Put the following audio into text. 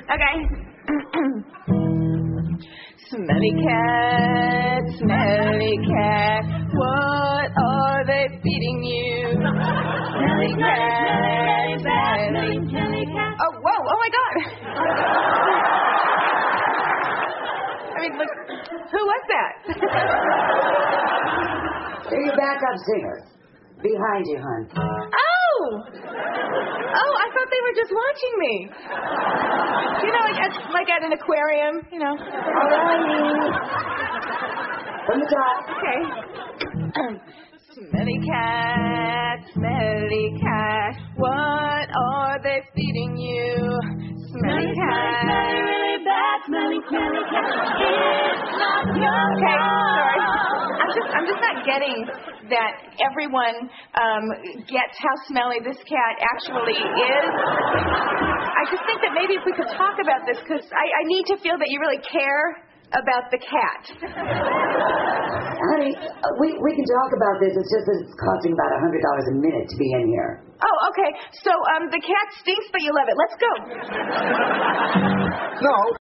Okay. Smelly cat, what are they feeding you? Smelly cat, smelly cat. Oh, whoa, oh my God. I mean, look, who was that? They're your backup singers. Behind you, hon. Oh, I thought they were just watching me. You know, like at an aquarium, you know. All righty. From the top. Okay. Smelly cat, what are they feeding you? Smelly cat. Really bad, smelly cat. It's not your Okay, sorry. I'm just not getting that everyone gets how smelly this cat actually is. I just think that maybe if we could talk about this, because I need to feel that you really care about the cat. Honey, we can talk about this. It's just that it's costing about $100 a minute to be in here. Oh, okay. So the cat stinks, but you love it. Let's go. No.